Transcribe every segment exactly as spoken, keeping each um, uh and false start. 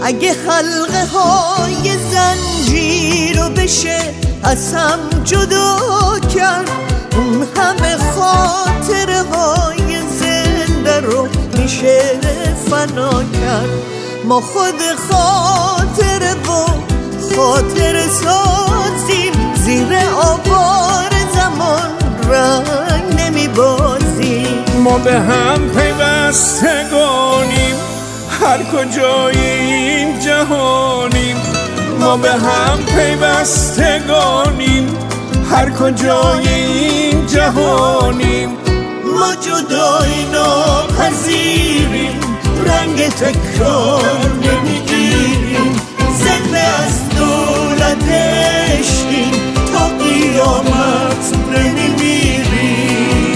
اگه حلقه های زنجیر رو بشه از هم جدا کرد، اون همه خاطره های زنده رو میشه فنا کرد. ما خود خاطره و خاطر سازیم، زیر آوار زمان رنگ نمیبازیم. ما به هم پیوستگانیم، هر کجای این جهانیم. ما به هم پیوستگانیم، هر کجای این جهانیم. ما جدایی ناپذیریم، رنگ تکرار نمیگیریم. زنده از دولت عشقیم، تا قیامت نمیمیریم.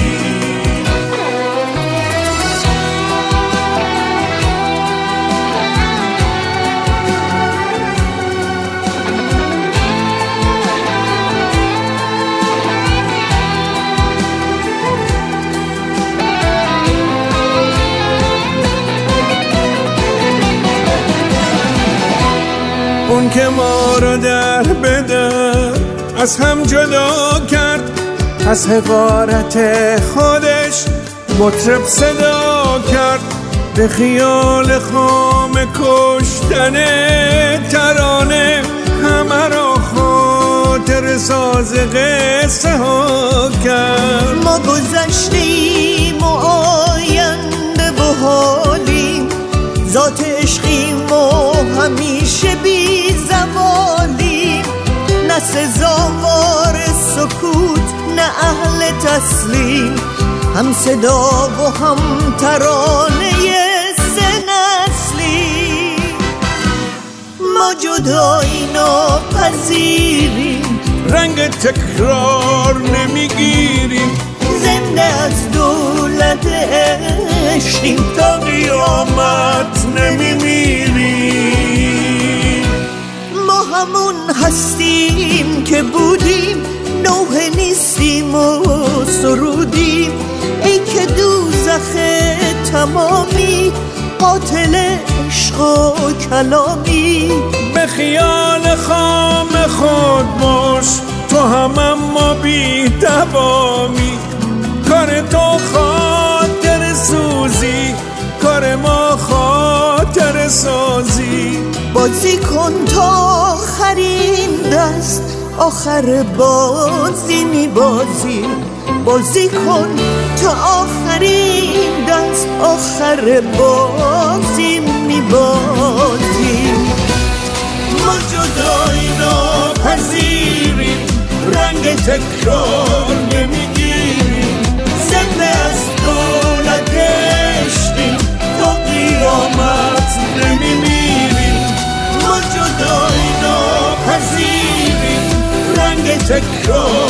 اون که ما رو در بدر از هم جدا کرد، از حقارت خودش مطرب صدا کرد. به خیال خام کشتن ترانه همه را خاطر ساز قصه ها کرد. ما گذشتیم و آینده و حالیم، ذات عشقیم و همیشه بی زوالیم. نه سزاوار سکوت نه اهل تسلیم، هم صدا و هم ترانه سه نسلیم. ما جدایی ناپذیریم، رنگ تکرار نمیگیریم. زنده از دولت عشقیم، تا قیامت نمیمیریم. ما همون هستیم که بودیم، نوحه نیستیم و سرودیم. ای که دوزخ تمامی، قاتل عشق و کلامی. به خیال خام خود باش، تو هم اما بی دوامی. کار تو خاطر سوزی، کار ما خاطر سازی. بازی کن تا آخرین دست، آخر بازی میبازی. بازی کن تا آخرین دست، آخر بازی میبازی. ما جدایی ناپذیریم، رنگ تکرار نمیگیریم. زنده از دولت عشقیم، تا قیامت نمیمیریم. ما جدایی ناپذیریم، رنگ تکرار